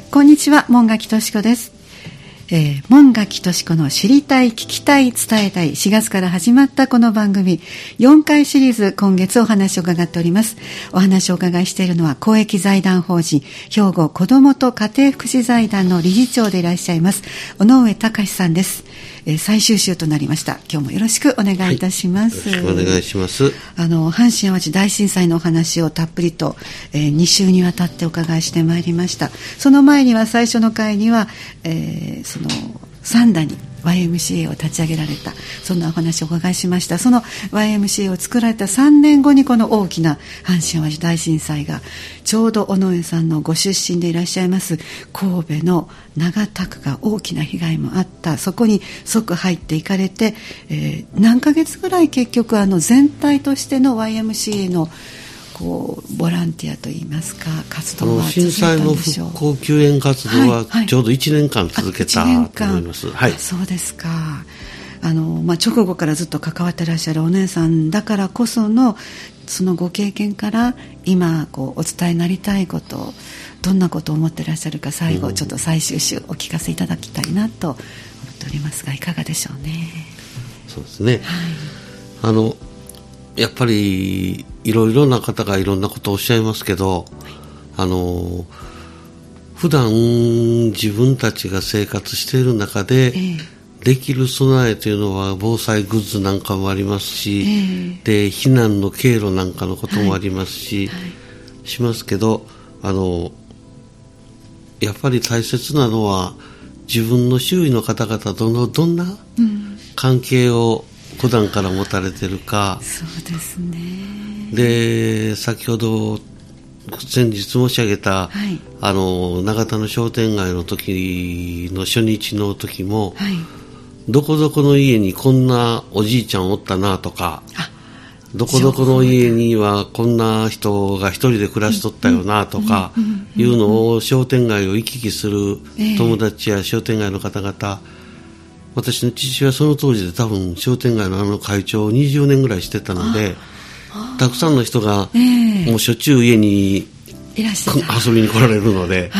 こんにちは、門垣敏子です。門垣敏子の知りたい、聞きたい、伝えたい、4月から始まったこの番組4回シリーズ、今月お話を伺っております。お話をお伺いしているのは公益財団法人兵庫子どもと家庭福祉財団の理事長でいらっしゃいます尾上隆さんです。最終週となりました。今日もよろしくお願いいたします。 よろしくお願いします。 阪神・淡路大震災のお話をたっぷりと、2週にわたってお伺いしてまいりました。その前には最初の回には、その三田に YMCA を立ち上げられた、そんなお話をお伺いしました。その YMCA を作られた3年後にこの大きな阪神・淡路大震災が、ちょうど尾上さんのご出身でいらっしゃいます神戸の長田区が大きな被害もあった。そこに即入っていかれて、何ヶ月ぐらい結局全体としての YMCA のボランティアといいますか活動は続いたんでしょう。 震災の復興救援活動はちょうど1年間続けたと思います。はい、 そうですか。直後からずっと関わってらっしゃるお姉さんだからこそのそのご経験から今お伝えになりたいこと、どんなことを思ってらっしゃるか、最後ちょっと最終週お聞かせいただきたいなと思っておりますが、いかがでしょうね。 そうですね、はい、やっぱりいろいろな方がいろんなことをおっしゃいますけど、普段自分たちが生活している中で、できる備えというのは防災グッズなんかもありますし、で避難の経路なんかのこともありますし、しますけど、やっぱり大切なのは自分の周囲の方々とどんな関係を普段から持たれているか。 そうですね。 で、先ほど先日申し上げた、長田の商店街の時の初日の時も、どこどこの家にこんなおじいちゃんおったなとか、どこどこの家にはこんな人が一人で暮らしとったよなとかいうのを商店街を行き来する友達や商店街の方々、私の父はその当時で多分商店街の会長を20年ぐらいしてたので、たくさんの人がもうしょっちゅう家に遊びに来られるので、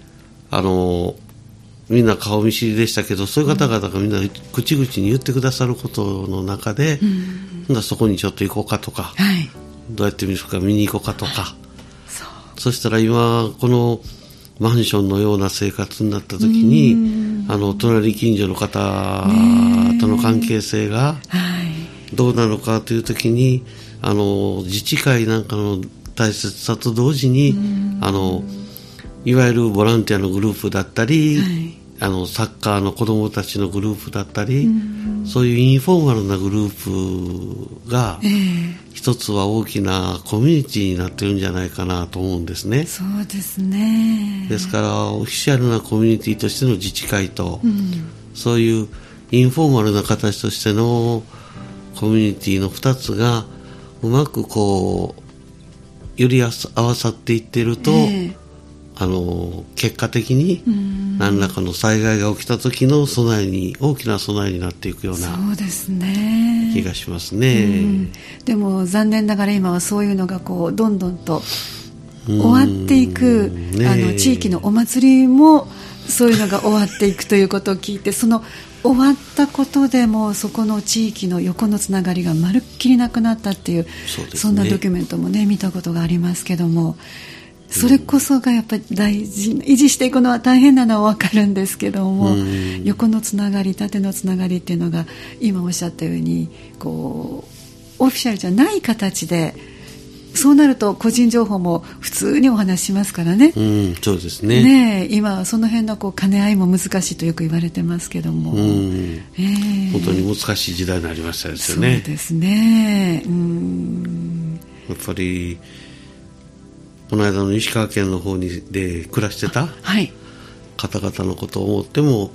みんな顔見知りでしたけど、そういう方々がみんな口々に言ってくださることの中で、そこにちょっと行こうかとか、どうやって見るか見に行こうかとか、そしたら今このマンションのような生活になった時に、隣近所の方との関係性がどうなのかという時に、自治会なんかの大切さと同時に、いわゆるボランティアのグループだったり、サッカーの子どもたちのグループだったり、そういうインフォーマルなグループが、一つは大きなコミュニティになってるんじゃないかなと思うんですね。 そうですね。 ですからオフィシャルなコミュニティとしての自治会と、そういうインフォーマルな形としてのコミュニティの2つがうまくより合わさっていっていると、結果的に何らかの災害が起きた時の備えに、大きな備えになっていくような気がしますね。 でも残念ながら今はそういうのがどんどんと終わっていく、地域のお祭りもそういうのが終わっていくということを聞いて、その終わったことでもそこの地域の横のつながりがまるっきりなくなったっていう、そんなドキュメントも見たことがありますけども、それこそがやっぱり大事、維持していくのは大変なのは分かるんですけども、横のつながり、縦のつながりっていうのが今おっしゃったようにオフィシャルじゃない形で、そうなると個人情報も普通にお話しますからね。 そうですね。 今その辺の兼ね合いも難しいとよく言われてますけども、 本当に難しい時代になりましたですよね。 そうですね。 やっぱりこの間の石川県の方で暮らしてた方々のことを思っても、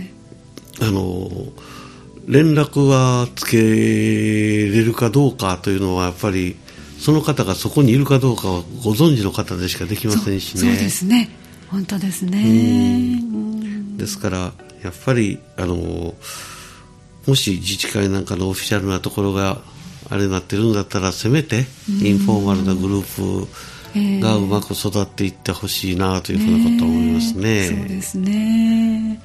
連絡はつけれるかどうかというのはやっぱりその方がそこにいるかどうかはご存知の方でしかできませんしね。 そうですね、本当ですね。 ですからやっぱりもし自治会なんかのオフィシャルなところがあれになってるんだったら、せめてインフォーマルなグループがうまく育っていってほしいなというふうなことを思いますね。 そうですね、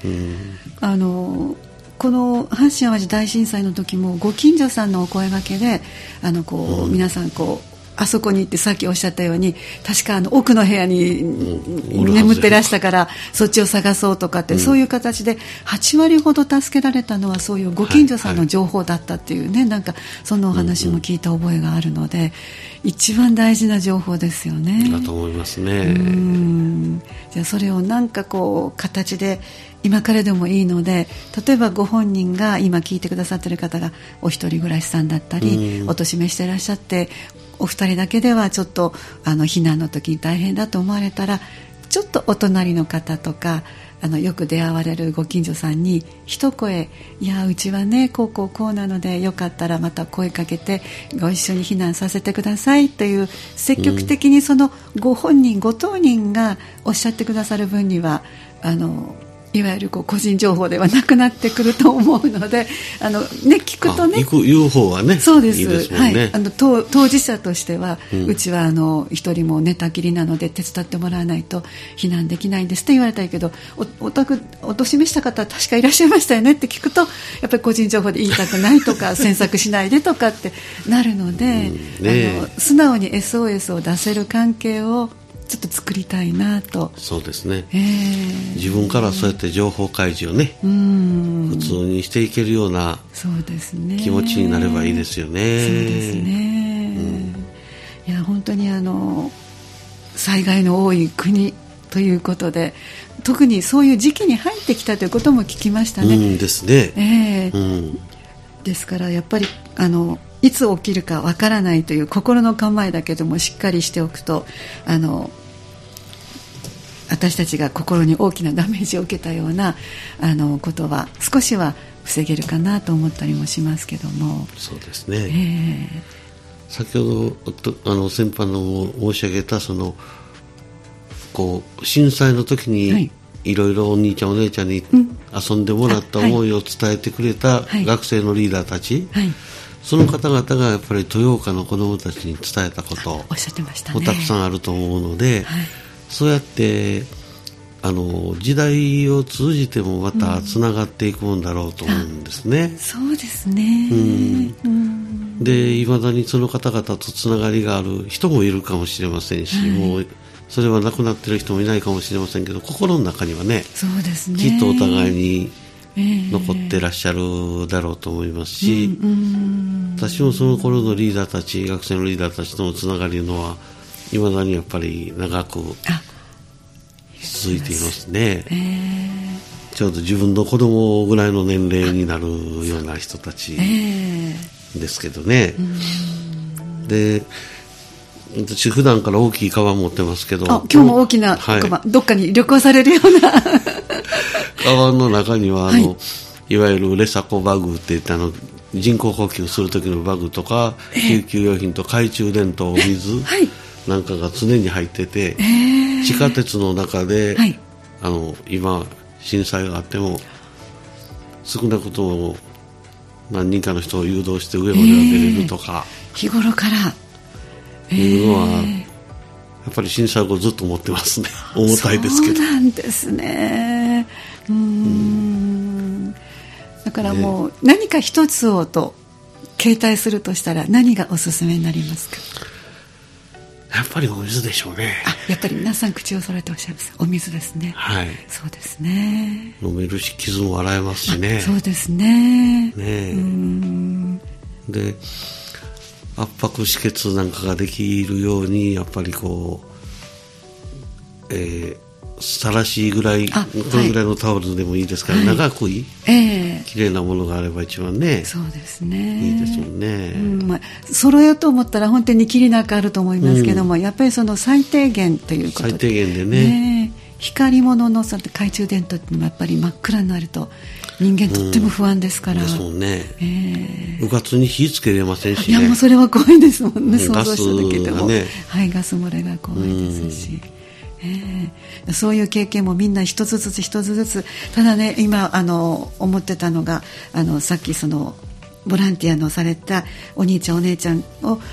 この阪神・淡路大震災の時もご近所さんのお声掛けで皆さんあそこに行ってさっきおっしゃったように確か奥の部屋に眠ってらしたからそっちを探そうとかって、そういう形で8割ほど助けられたのはそういうご近所さんの情報だったっていうね、なんかそんなお話も聞いた覚えがあるので、一番大事な情報ですよね。 だと思いますね。 じゃあそれをなんか形で今からでもいいので、例えばご本人が今聞いてくださっている方がお一人暮らしさんだったり、お年めしていらっしゃってお二人だけではちょっと避難の時に大変だと思われたら、ちょっとお隣の方とかよく出会われるご近所さんに一声、いやうちはねこうなのでよかったらまた声かけてご一緒に避難させてくださいという積極的にそのご本人ご当人がおっしゃってくださる分にはいわゆる個人情報ではなくなってくると思うので聞くとね言う方はねそうです、 いいですもんね。 当事者としては、うちは一人も寝たきりなので手伝ってもらわないと避難できないんですって言われたけど、お年めした方は確かいらっしゃいましたよねって聞くと、やっぱり個人情報で言いたくないとか詮索しないでとかってなるので、素直に SOS を出せる関係をちょっと作りたいなと。 そうですね、自分からそうやって情報開示をね、普通にしていけるような気持ちになればいいですよね。 そうですね、いや本当に災害の多い国ということで、特にそういう時期に入ってきたということも聞きましたね。 ですね、 ですからやっぱりいつ起きるかわからないという心の構えだけどもしっかりしておくと私たちが心に大きなダメージを受けたようなことは少しは防げるかなと思ったりもしますけども。 そうですね、先ほど先般の申し上げた震災の時にいろいろお兄ちゃんお姉ちゃんに遊んでもらった思いを伝えてくれた学生のリーダーたち、その方々がやっぱり豊岡の子どもたちに伝えたことをおっしゃってましたね。 たくさんあると思うので、そうやって時代を通じてもまたつながっていくもんだろうと思うんですね。 そうですね、 で未だにその方々とつながりがある人もいるかもしれませんし、もうそれは亡くなっている人もいないかもしれませんけど、心の中にはね、 そうですね、 きっとお互いに残ってらっしゃるだろうと思いますし、私もその頃のリーダーたち、学生のリーダーたちとのつながりのは未だにやっぱり長く続いていますね。ちょうど自分の子供ぐらいの年齢になるような人たちですけどね。で、私普段から大きいカバン持ってますけど、 今日も大きなカバン、どっかに旅行されるようなカバンの中にはいわゆるレサコバグっていった人工呼吸する時のバグとか、救急用品と懐中電灯、お水なんかが常に入ってて、地下鉄の中で、今震災があっても少なくとも何人かの人を誘導して上までは出れるとか、 日頃からいうのはやっぱり震災後ずっと持ってますね。重たいですけど。 そうなんですね。だからもう何か一つをと携帯するとしたら何がおすすめになりますか？ やっぱりお水でしょうね。 やっぱり皆さん口を揃えておっしゃいます。お水ですね。そうですね。 飲めるし傷も洗えますしね。 そうですね。 で圧迫止血なんかができるようにやっぱりさらしぐらい、これぐらいのタオルでもいいですから、長く綺麗なものがあれば一番ね、 そうですね、 いいですもんね。 揃えようと思ったら本当にきりなくあると思いますけども、やっぱりその最低限ということで、 最低限でね、 光り物の懐中電灯っていうのはやっぱり真っ暗になると人間とっても不安ですから、 ですもんね。うかつに火つけれませんしね。 いやもうそれは怖いですもんね。想像しただけでも、ガス漏れが怖いですし、そういう経験もみんな一つずつ一つずつ。ただね、今思ってたのがさっきそのボランティアのされたお兄ちゃんお姉ちゃんを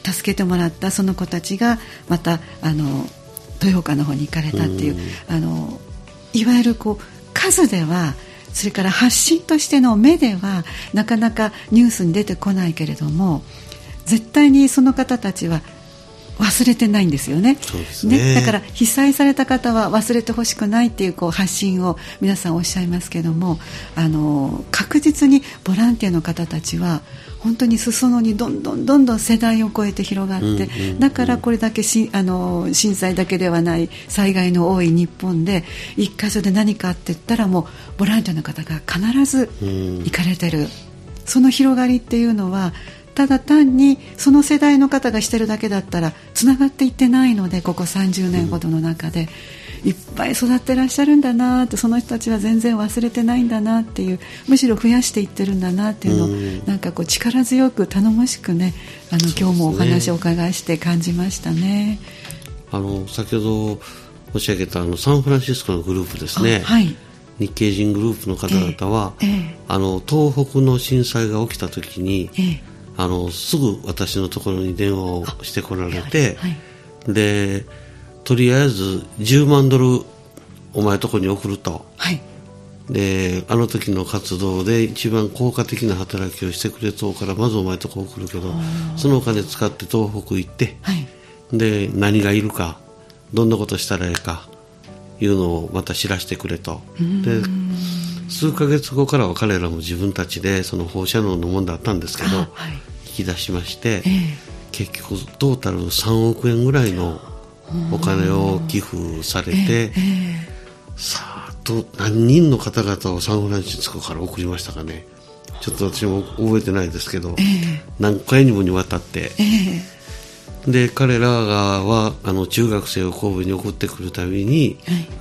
助けてもらったその子たちがまた豊岡の方に行かれたっていう、いわゆるこう数では、それから発信としての目ではなかなかニュースに出てこないけれども、絶対にその方たちは忘れてないんですよね。 そうですね。 だから被災された方は忘れてほしくないっていう、発信を皆さんおっしゃいますけども、確実にボランティアの方たちは本当に裾野にどんどん世代を超えて広がって、だからこれだけ震災だけではない災害の多い日本で一箇所で何かって言ったら、もうボランティアの方が必ず行かれてる、その広がりっていうのはただ単にその世代の方がしてるだけだったらつながっていってないので、ここ30年ほどの中でいっぱい育ってらっしゃるんだなって、その人たちは全然忘れてないんだなっていう、むしろ増やしていってるんだなっていうのを、なんかこう力強く頼もしくね、今日もお話をお伺いして感じましたね。 先ほど申し上げたサンフランシスコのグループですね、はい、日系人グループの方々は、東北の震災が起きた時に、すぐ私のところに電話をしてこられて、でとりあえず10万ドルお前とこに送ると、であの時の活動で一番効果的な働きをしてくれそうから、まずお前とこ送るけど、そのお金使って東北行って、で何がいるか、どんなことしたらいいかいうのをまた知らせてくれと。で数ヶ月後からは彼らも自分たちでその放射能の問題あったんですけど、引き出しまして、結局トータル3億円ぐらいのお金を寄付されて、さあ何人の方々をサンフランシスコから送りましたかね。ちょっと私も覚えてないですけど、何回にもにわたって、で彼らは中学生を神戸に送ってくるたびに、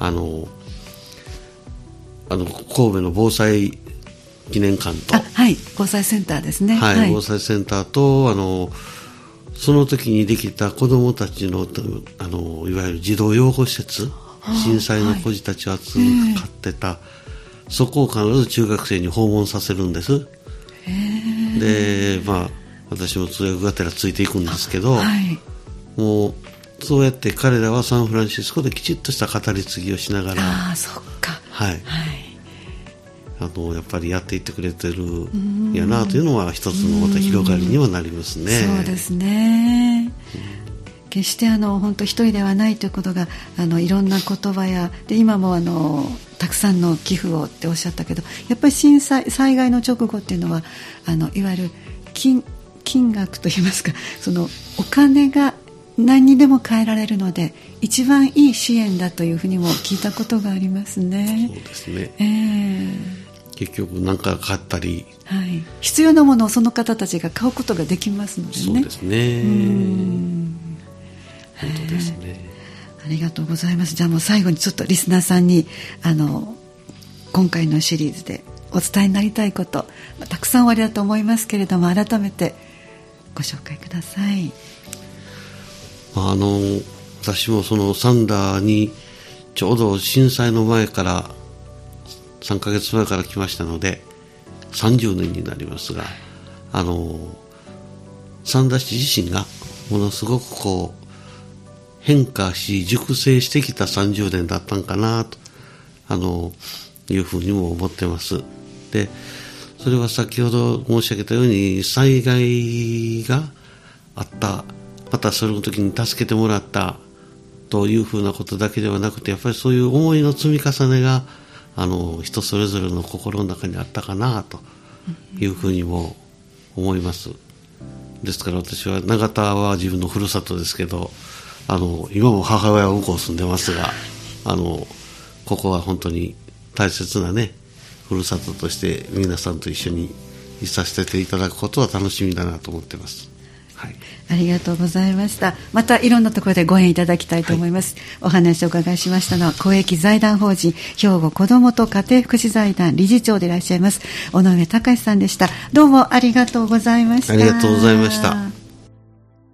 神戸の防災記念館と、 防災センターですね、 防災センターとその時にできた子どもたちのいわゆる児童養護施設、震災の孤児たちを扱ってた、そこを必ず中学生に訪問させるんです。で私も通訳がてらついていくんですけど、もうそうやって彼らはサンフランシスコできちっとした語り継ぎをしながら、やっぱりやっていってくれてるんやなというのは一つのまた広がりにはなりますね。 そうですね、決して本当一人ではないということがいろんな言葉やで、今もたくさんの寄付をっておっしゃったけど、やっぱり災害の直後っていうのはいわゆる金額といいますか、そのお金が何にでも変えられるので一番いい支援だというふうにも聞いたことがありますね。 そうですね、結局何か買ったり、 必要なものをその方たちが買うことができますのでね。 そうですね、本当ですね。 ありがとうございます。じゃあもう最後にちょっとリスナーさんに今回のシリーズでお伝えになりたいこと、たくさんおありだと思いますけれども、改めてご紹介ください。 私もそのサンダーにちょうど震災の前から3ヶ月前から来ましたので30年になりますが、サンダー市自身がものすごく変化し熟成してきた30年だったんかなというふうにも思ってます。でそれは先ほど申し上げたように災害があった、またその時に助けてもらったというふうなことだけではなくて、やっぱりそういう思いの積み重ねが人それぞれの心の中にあったかなというふうにも思います。ですから私は長田は自分のふるさとですけど、今も母親は向こう住んでますが、ここは本当に大切なねふるさととして皆さんと一緒にいさせていただくことは楽しみだなと思っています。 ありがとうございました。またいろんなところでご縁いただきたいと思います。お話をお伺いしましたのは公益財団法人兵庫子どもと家庭福祉財団理事長でいらっしゃいます尾上隆さんでした。どうもありがとうございました。 ありがとうございました。